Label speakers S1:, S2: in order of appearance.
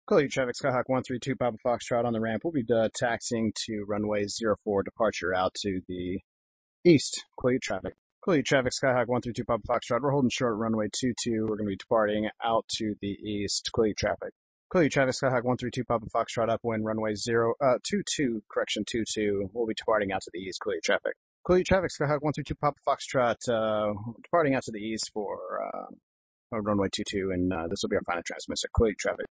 S1: Clear traffic, Skyhawk 132, Papa Foxtrot on the ramp. We'll be taxiing to runway 04, departure out to the east. Clear traffic. Clear traffic, Skyhawk 132, Papa Foxtrot. We're holding short runway 22. We're going to be departing out to the east. Clear traffic. Clear traffic, Skyhawk 132, Papa Foxtrot, upwind runway 22, correction 22. We'll be departing out to the east. Clear traffic. Clear traffic, Skyhawk 132, Papa Foxtrot, departing out to the east for runway 22, and this will be our final transmitter. Clear traffic.